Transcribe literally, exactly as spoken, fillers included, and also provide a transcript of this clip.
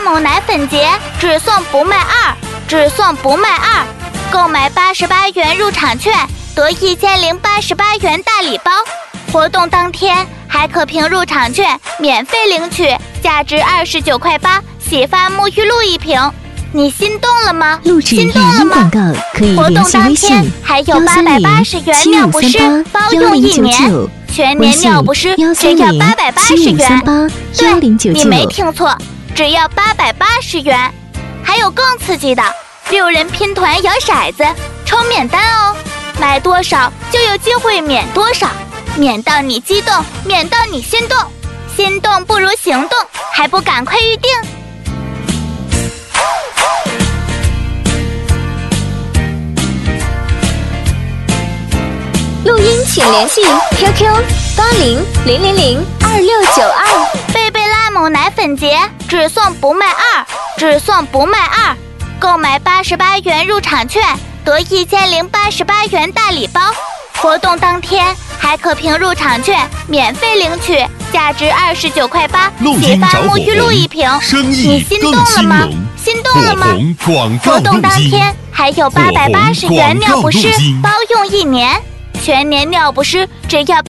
姆奶粉节，只送不卖二，只送不卖二。购买八十八元入场券，得一千零八十八元大礼包。活动当天还可凭入场券免费领取价值二十九块八洗发沐浴露一瓶。你心动了吗？ 录制语音广告可以联系微信幺三零七五三八幺零九九， 全年尿不湿只要八百八十元。对，你没听错，只要八百八十元。还有更刺激的，六人拼团摇骰子抽免单哦，买多少就有机会免多少，免到你激动，免到你心动，心动不如行动，还不赶快预定？ 录音请联系 Q Q 八零零零零二六九二。 贝贝拉姆奶粉节只送不卖二，只送不卖二。购买八十八元入场券，得一千零八十八元大礼包。活动当天还可凭入场券免费领取价值二十九块八洗发沐浴露一瓶。你心动了吗？心动了吗？活动当天还有八百八十元尿不湿包用一年，全年尿不湿只要